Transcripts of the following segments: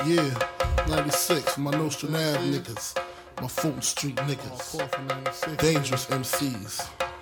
Yeah, 96, my Nostrand Ave niggas, my Fulton Street niggas, dangerous MCs.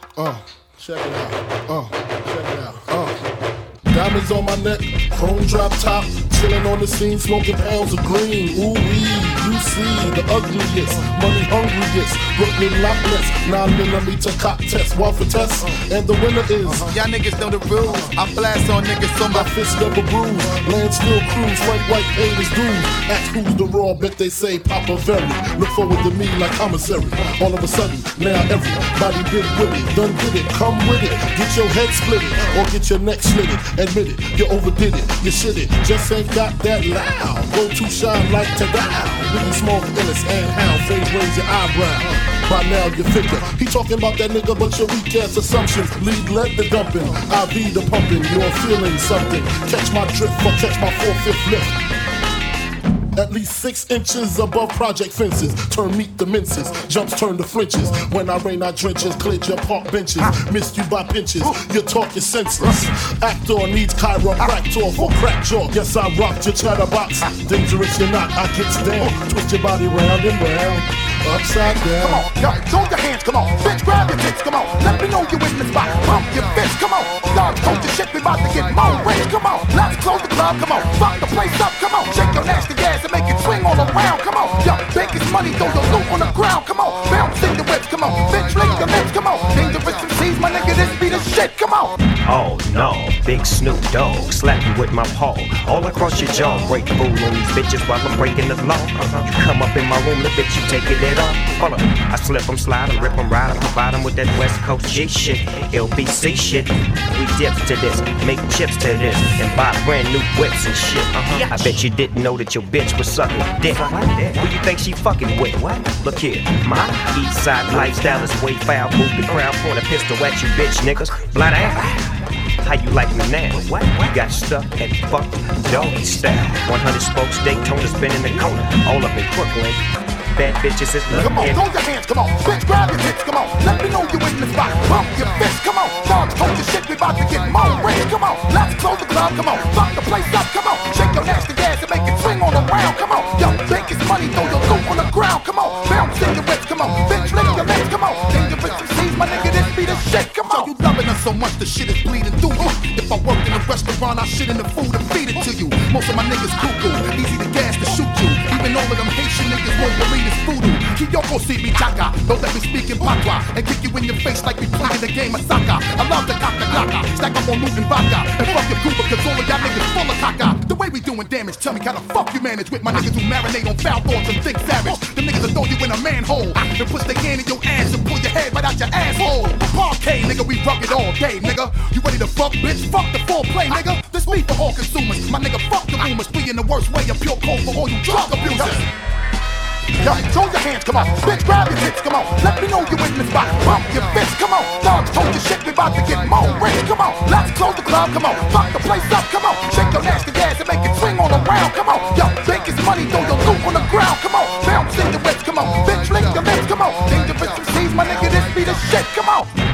Check it out. Check it out. Diamonds on my neck, chrome drop top, chillin' on the scene, smoking pounds of green. Ooh wee, you see the ugliest, money hungriest, Brooklyn lockless, 9mm cop test, one for test, and the winner is. Y'all niggas know the rules. I blast on niggas so my fist never bruise. Land still cruise, white paid his dues. Ask who's the raw, bet they say Papa Very. Look forward to me like commissary. All of a sudden, now everybody been with it, done did it, come with it. Get your head split it, or get your neck slit it. Admit it, you overdid it, you shit it, just ain't got that loud. Go too shine like Tadao. Really small illness and how face raise your eyebrow. By now you figure, he talking about that nigga, but your weak ass assumptions lead led the dumping, IV the pumping, you're feeling something. Catch my drift or catch my 4/5 lift. At least 6 inches above project fences. Turn meat to minces, jumps turn to flinches. When I rain, I drenches, cleared your park benches. Missed you by pinches, your talk is senseless. Actor needs chiropractor for crack jaw. Yes, I rocked your chatterbox. Dangerous you're not, I gets down. Twist your body round and round, upside down. Come on, y'all, throw your hands, come on. Bitch, grab your tits, come on. Let me know you in the spot. Pump your fist, come on. Dodge, told your shit, we about to get more rich, come on. Let's close the club, come on. Fuck the place up, come on. Shake your nasty ass and make it swing all around, come on. Yo, biggest money, throw your loot on the ground, come on. Bounce in the whips, come on. Bitch, lick your lips, come on. Dangerous MCs, my nigga, this be the shit, come on. Oh no, big Snoop Dogg, slap you with my paw, all across your jaw, break the fool on these bitches while I'm breaking the law. You come up in my room, the bitch, you taking it off. Hold up, I slip 'em, slide 'em, rip 'em, ride 'em, provide 'em with that West Coast G shit, LBC shit. We dip to this, make chips to this, and buy brand new whips and shit. I bet you didn't know that your bitch was sucking dick. Who you think she fucking with? What? Look here, my east side lifestyle is way foul. Move the crowd, point a pistol at you, bitch niggas. Blind ass. How you like me now? What? You got stuck and fucked doggy style. 100 spokes, Daytona spinning the corner, all up in Brooklyn. Bad bitches is looking. Come on, throw your hands, come on. Bitch, grab your tits, come on. Let me know you in the spot. Pump your fist, come on. Dodge, told your shit, we about to get more rich, come on. Let's close the club, come on. Fuck the place up, come on. Shake your nasty ass and make it swing all around, come on. Yo, biggest money, throw your loot on the ground, come on. Bounce in your whips, come on. Bitch, lick your lips, come on. Dangerous MCs, my nigga, this be the shit, come on. So you loving us so much, the shit is bleeding through you. If I worked in a restaurant, I shit in the food and feed it to you. Most of my niggas cuckoo, easy to gas to shoot you. Even all of them Haitian niggas won't believe it's voodoo. Kyoko see me chaka, don't let me speak in patois and kick you in your face like we playing the game of soccer. I love the cock the glocka, stack up on loot and vodka, and fuck your crew because all of y'all niggas full of caca. The way we doing damage, tell me how the fuck you manage with my niggas who marinate on foul thoughts and think savage. The niggas that throw you in a manhole and push their hand in your ass and pull your head right out your asshole. Parquet, nigga, we rock it all day, nigga. You ready to fuck, bitch? Fuck the full play, nigga. This me for all consumers, my nigga. Fuck the rumors, we in the worst way of pure cold for all you drug abusers. Yo, throw your hands, come on. Bitch, grab your tits, come on. Let me know you in the spot. Pump your fist, come on. Dodge, told your shit, we about to get more rich, come on. Let's close the club, come on. Fuck the place up, come on. Shake your nasty ass and make it swing all around, come on. Yo, biggest money, throw your loot on the ground, come on. Bounce in the whips, come on. Bitch, lick your lips, come on. Dangerous MCs, my nigga, this be the shit, come on.